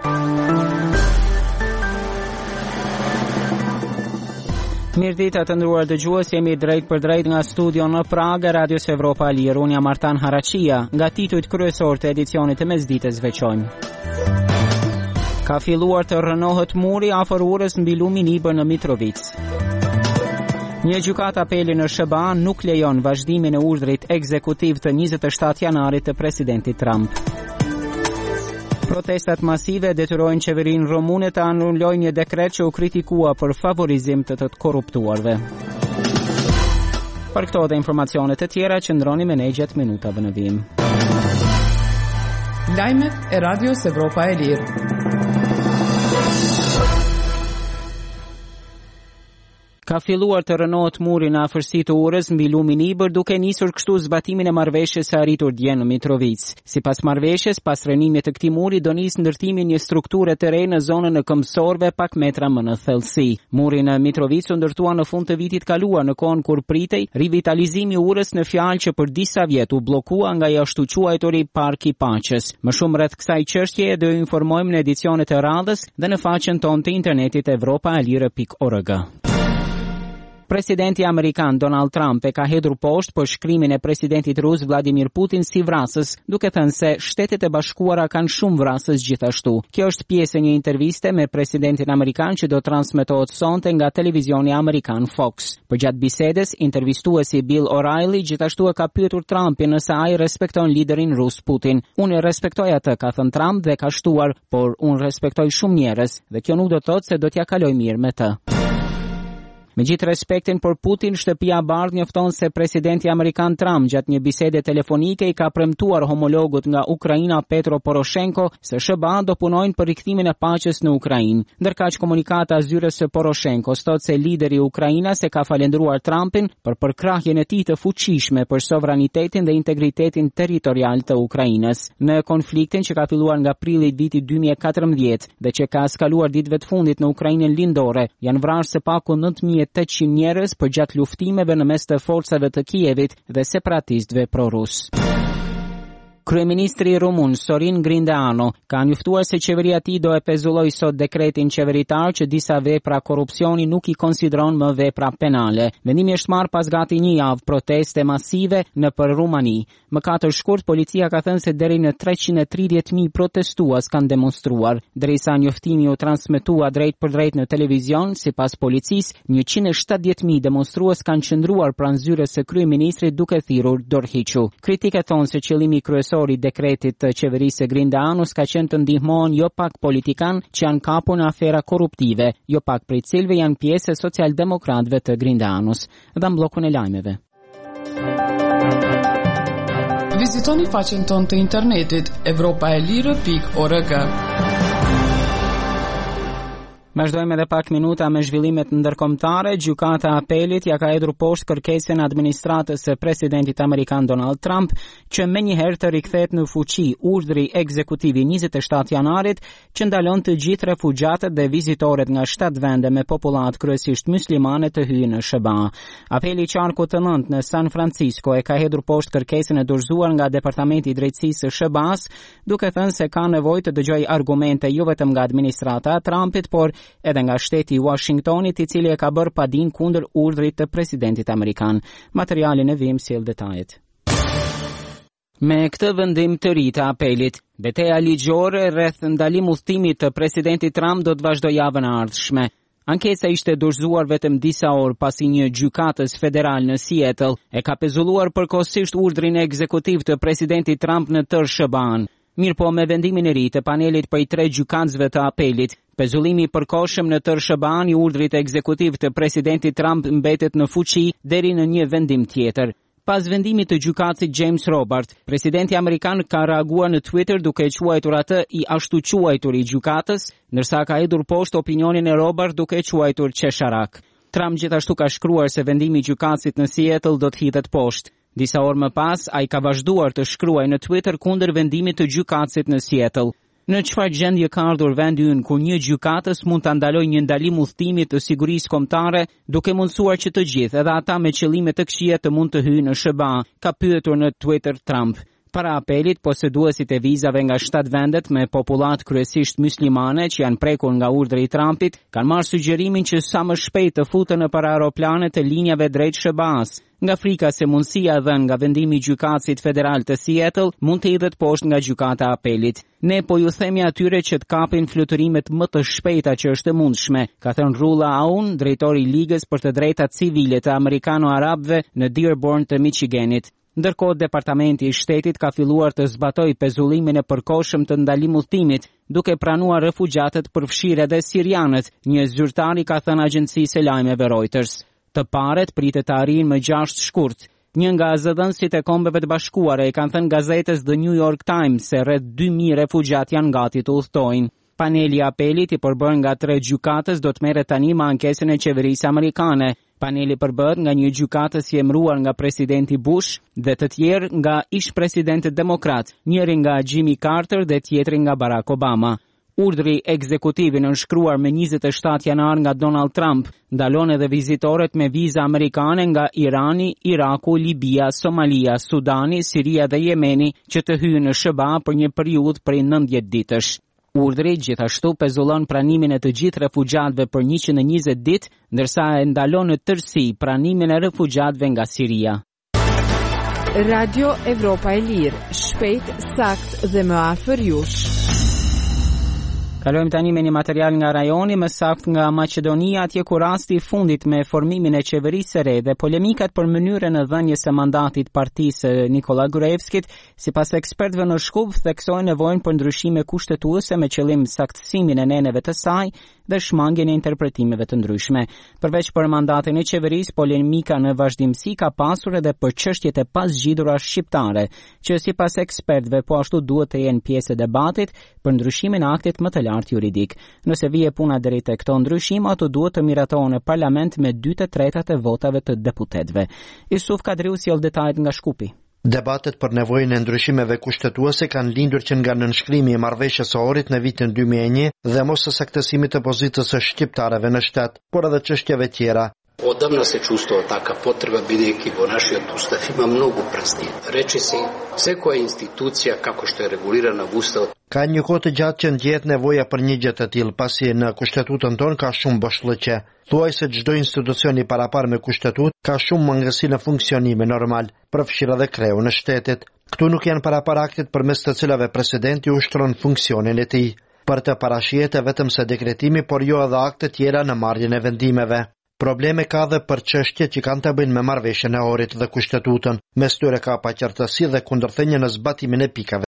Mirëdita të nderuar dëgjues, jemi drejt për drejt nga studio në Prag, Radios Evropa e Lirë. Unë jam Artan Harachia, nga titujt kryesor të edicionit të mesdites veçojmë. Ka filluar të rënohet muri afër urës mbi lumin Ibër në Mitrovic. Një gjykat apeli në SBA nuk lejon vazhdimin e urdhrit ekzekutiv të 27 janarit të presidentit Trump. Protestat masive detyrojnë qeverinë rumune të anullojë një dekret që u kritikua për favorizim të korruptuarve. Për këto dhe informacionet të tjera, qëndroni me ne gjatë minutave në vim. Lajmet e Radios Evropa e Lirë. Ka filluar të rënohet muri në afërsi të urës mbi lumin Ibër, duke nisur kështu zbatimin e marrëveshjes së arritur dje në Mitrovic. Sipas marrëveshjes, pas rënimit të këtij muri do nis ndërtimi një strukture të re në zonën e këmbësorëve pak metra më në thellësi. Muri në Mitrovic u ndërtua në fund të vitit kaluar, në kohën kur pritej rivitalizimi i urës, në fjalë që për disa vjet u bllokua nga i ashtu quajturi Parki i Paqes. Më shumë rreth kësaj çështjeje do ju informojmë në edicionet e radhës dhe në faqen tonë të internetit evropaelire.org. Presidenti amerikan Donald Trump e ka hedhur poshtë për shkrimin e presidentit rus Vladimir Putin si vrasës, duke thënë se Shtetet e Bashkuara kanë shumë vrasës gjithashtu. Kjo është pjesë e një interviste me presidentin amerikan që do transmetohet sonte nga televizioni amerikan Fox. Përgjatë bisedes, intervistuesi Bill O'Reilly gjithashtu e ka pyetur Trumpin nëse ai respekton liderin rus Putin. Unë e respektoj atë, ka thënë Trump dhe ka shtuar, por unë respektoj shumë njerëz dhe kjo nuk do të thotë se do t'ja kaloj mirë me të. Me gjithë respektin për Putin, Shtëpia e Bardhë njofton se presidenti amerikan Trump gjatë një bisede telefonike i ka premtuar homologut nga Ukraina Petro Poroshenko se SBA do punojnë për rikthimin e paqes në Ukrainë. Ndërkaq komunikata zyrës së Poroshenkos thotë se lideri i Ukrainës e ka falendëruar Trumpin për përkrahjen e tij të fuqishme për sovranitetin dhe integritetin territorial të Ukrainës. Në konfliktin që ka filluar nga prilli i vitit 2014 dhe që ka eskaluar ditëve të fundit në Ukrainën lindore, janë vrarë së paku 9.800 njerëz përgjatë luftimeve në mes të forcave të Kievit dhe separatistëve prorus. Kryeministri rumun Sorin Grindeanu ka njoftuar se qeveria e tij do e pezullojë sot dekretin qeveritar që disa vepra korrupsioni nuk i konsideron më vepra penale. Vendimi është marrë pas gati një javë proteste masive nëpër Rumani. Më 4 shkurt policia ka thënë se deri në 330.000 protestues kanë demonstruar. Derisa njoftimi u transmetua drejt për drejt në televizion, sipas policisë, 170.000 demonstrues kanë qëndruar pranë zyrës së kryeministrit duke thirrur dorëhiqu. Kritikat thonë se qëllimi kryesor i dekretit të qeverisë së Grindeanus ka qenë të ndihmojnë jo pak politikan që janë kapur në afera korruptive, jo pak prej cilëve janë pjesë e socialdemokratëve të Grindeanus. Dhe mbllokun e lajmeve. Vizitoni faqen tonë të internetit evropaelire.org. Vazhdojmë edhe pak minuta me zhvillimet ndërkombëtare. Gjykata e Apelit ja ka hedhur poshtë kërkesën e administratës së presidentit amerikan Donald Trump që menjëherë të rikthehet në fuqi urdhri ekzekutiv i 27 janarit që ndalon të gjithë refugjatët dhe vizitorët nga 7 vende me popullat kryesisht muslimane të hyjnë në SBA. Apeli i qarkut të 9 në San Francisco e ka hedhur poshtë kërkesën e dorëzuar nga Departamenti i Drejtësisë së SBA-s, duke thënë se ka nevojë të dëgjojë argumente jo vetëm nga administrata e Trumpit, por edhe nga shteti i Washingtonit, i cili e ka bërë padin kundër urdhrit të presidentit amerikan. Materialin e vim sjell detajet. Me këtë vendim të ri të apelit, betejë ligjore rreth ndalim udhëtimit të presidentit Trump do të vazhdojë javën e ardhshme. Ankesa ishte dorëzuar vetëm disa orë pasi një gjykatës federal në Seattle e ka pezulluar përkohësisht urdhrin ekzekutiv të presidentit Trump në tërë SBA-n. Mirpo me vendimin e ri të panelit prej 3 gjykatësve të apelit, pezullimi i përkohshëm në tërë SBA-n i urdhrit ekzekutiv të presidentit Trump mbetet në fuqi deri në një vendim tjetër. Pas vendimit të gjykatësit James Robert, presidenti amerikan ka reaguar në Twitter duke quajtur atë i ashtu quajtur i gjykatës, ndërsa ka hedhur poshtë opinionin e Robert duke quajtur qesharak. Trump gjithashtu ka shkruar se vendimi i gjykatësit në Seattle do të hidhet poshtë. Disa orë më pas, ai ka vazhduar të shkruajë në Twitter kundër vendimit të gjykatësit në Seattle. Në çfarë gjendje ka ardhur vendi ynë ku një gjykatës mund ta ndalojë një ndalim udhëtimi të sigurisë kombëtare, duke mundsuar që të gjithë, edhe ata me qëllime të këqija, të mund të hyjnë në SBA, ka pyetur në Twitter Trump. Para apelit, poseduesit e vizave nga 7 vendet me popullat kryesisht muslimane që janë prekur nga urdhri i Trumpit, kanë marrë sugjerimin që sa më shpejt të futen në para aeroplane të linjave drejt SBA-s. Nga frika se mundësia dhënë nga vendimi i gjykatësit federal të Seattle mund të hidhet poshtë nga gjykata e apelit. Ne po ju themi atyre që të kapin fluturimet më të shpejta që është e mundshme, ka thënë Rula Aoun, drejtori i Ligës për të Drejtat Civile të Amerikano-Arabëve në Dearborn të Michiganit. Ndërkohë, Departamenti i Shtetit ka filluar të zbatojë pezullimin e përkohshëm të ndalim udhëtimit, duke pranuar refugjatët përfshirë edhe sirianët, një zyrtar i ka thënë agjencisë së lajmeve Reuters. Të paret pritet të arrijnë më 6 shkurt. Një nga zëdhënësit e Kombeve të Bashkuara i kanë thënë gazetës The New York Times se rreth 2000 refugjat janë gati të udhtojnë. Paneli i apelit i përbërë nga 3 gjykatës do të merret tani me ankesën e qeverisë amerikane. Paneli përbëhet nga një gjykatës i emëruar nga presidenti Bush dhe të tjerë nga ish-presidentët demokrat, njëri nga Jimmy Carter dhe tjetri nga Barack Obama. Urdhri ekzekutiv i nënshkruar me 27 janar nga Donald Trump ndalon edhe vizitoret me viza amerikane nga Irani, Iraku, Libia, Somalia, Sudani, Siria dhe Jemeni që të hyjnë në SBA për një periudhë prej 90 ditësh. Urdhri gjithashtu pezullon pranimin e të gjithë refugjatëve për 120 ditë, ndërsa e ndalon në tërësi pranimin e refugjatëve nga Siria. Radio Evropa e Lirë, shpejt, sakt dhe më afër jush. Kalojmë tani me një material nga rajoni, më saktë nga Maqedonia, atje ku rasti i fundit me formimin e qeverisë së re dhe polemikat për mënyrën e dhënies së mandatit partisë Nikola Gruevskit, sipas ekspertëve në Shkup, theksojnë nevojën për ndryshime kushtetuese me qëllim saktësimin e neneve të saj dhe shmangjen e interpretimeve të ndryshme. Përveç për mandatin e qeverisë, polemika në vazhdimsi ka pasur edhe për çështjet e pasgjidhura shqiptare, që sipas ekspertëve po ashtu duhet të jenë pjesë e debatit për ndryshimin e aktit më të lartë juridik. Nëse vije puna deri tek këto ndryshime, ato duhet të miratohen në parlament me 2/3 e votave të deputetëve. Yusuf Kadriu sjell detajet nga Shkupi. Debatet për nevojën e ndryshimeve kushtetuese kanë lindur që nga nënshkrimi i marrëveshjes së Ohrit në vitin 2001 dhe mos së saktësimit të pozicës së shqiptarëve në shtet, por edhe çështjeve tjera. Odavno se čustvo taka potreba бидејќи во нашиот устав има многу празни. Речи се, секоја институција како што е регулирана во Уставот. Ka një kohë të gjatë që ndjehet nevoja për një gjë të tillë, pasi në kushtetutën tonë ka shumë boshllëqe. Thuaj se çdo institucion i parapar me kushtetutë ka shumë mangësi në funksionime normal, përfshirë edhe kreun e shtetit. Këtu nuk janë parapar aktet përmes të cilave presidenti ushtron funksionin e tij. Për të parashihet vetëm se dekretimi, por jo edhe akte tjera në marrjen e vendimeve. Probleme ka dhe për çështje që kanë të bëjnë me marrëveshjen e Ohrit dhe kushtetutën, mes tyre ka paqartësi dhe kundërthënie në zbatimin e pikave